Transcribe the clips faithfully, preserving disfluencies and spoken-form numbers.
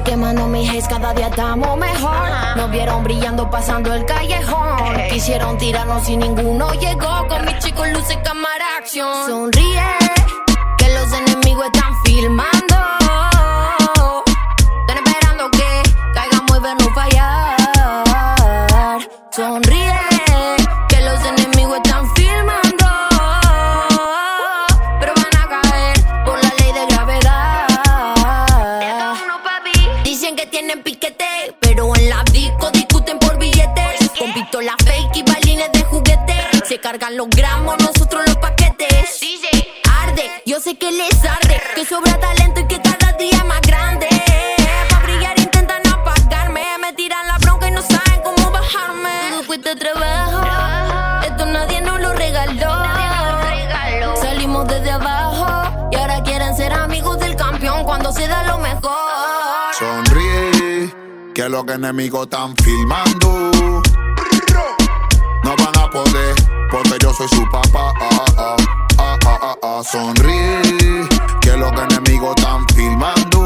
quemando mis hates, cada día estamos mejor. Nos vieron brillando pasando el callejón. Quisieron tirarnos y ninguno llegó. Con mis chicos luces, cámara, acción. Sonríe, que los enemigos están filmando. Están esperando que caigamos y vernos fallar. Sonríe, que los enemigos están filmando. Pero van a caer por la ley de gravedad. Dicen que tienen piquete, pero en la disco discuten por billetes. Con pistola fake y balines de juguete. Se cargan los gramos, nosotros los paquetes. Dice, arde, yo sé que les arde, que sobra talento y que cada día es más grande. Pa' brillar intentan apagarme, me tiran la bronca y no saben cómo bajarme. Todo cuesta trabajo, esto nadie nos lo regaló. Salimos desde abajo y ahora quieren ser amigos del campeón cuando se da lo mejor. Sonríe, que los enemigos están filmando. No van a poder, porque yo soy su papá. Ah, ah, ah, ah, ah, ah. Sonríe, que los enemigos están filmando.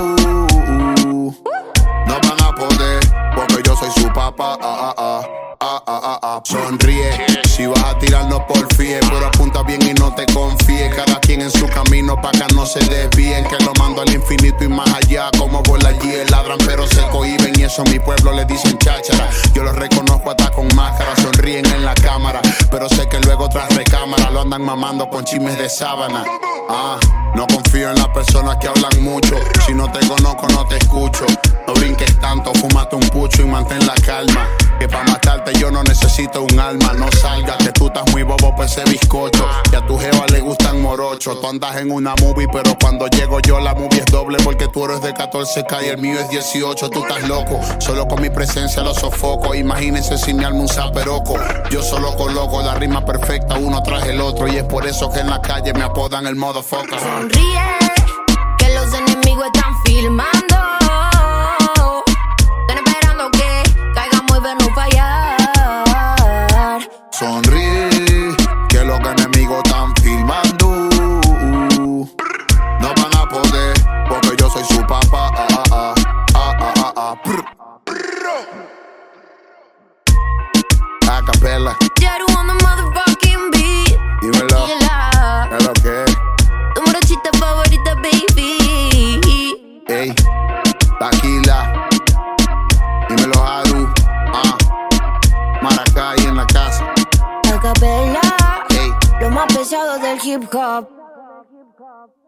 No van a poder, porque yo soy su papá. Ah, ah, ah, ah, ah, ah, ah. Sonríe, si vas a tirarnos por fie, pero apunta bien y no te confíes. Cada quien en su camino pa' que no se desvíen. Que lo mando al infinito y más allá. Como bola allí ladran pero se cohiben. Y eso a mi pueblo le dicen cháchara. Yo los reconozco hasta con máscara. Sonríen en la cámara, pero sé que luego tras recámara lo andan mamando con chismes de sábana. Ah, no confío en las personas que hablan mucho. Si no te conozco no te escucho. No brinques tanto, fúmate un pucho y mantén la calma. Que pa' matarte yo no necesito un alma. No salgas, que tú estás muy bobo pa' ese bizcocho. Y a tu jeva le gustan morochos. Tú andas en una movie, pero cuando llego yo la movie es doble. Porque tú eres de catorce K y el mío es dieciocho. Tú estás loco, solo con mi presencia lo sofoco. Imagínense si me armo un zaperoco. Yo solo coloco la rima perfecta uno tras el otro. Y es por eso que en la calle me apodan el modo foca. Sonríe, que los enemigos están filmando. Sonríe, que los enemigos están filmando. No van a poder, porque yo soy su papá. Ah, ah, ah, ah, ah, ah, ah. A capela. Yaru on the motherfucking beat. Dímelo, es lo que es. Tu morochita favorita, baby. Ey, Taquila. Dímelo, Haru. Ah, Maracay en la casa. A capela, Hey. lo más pesado del hip hop.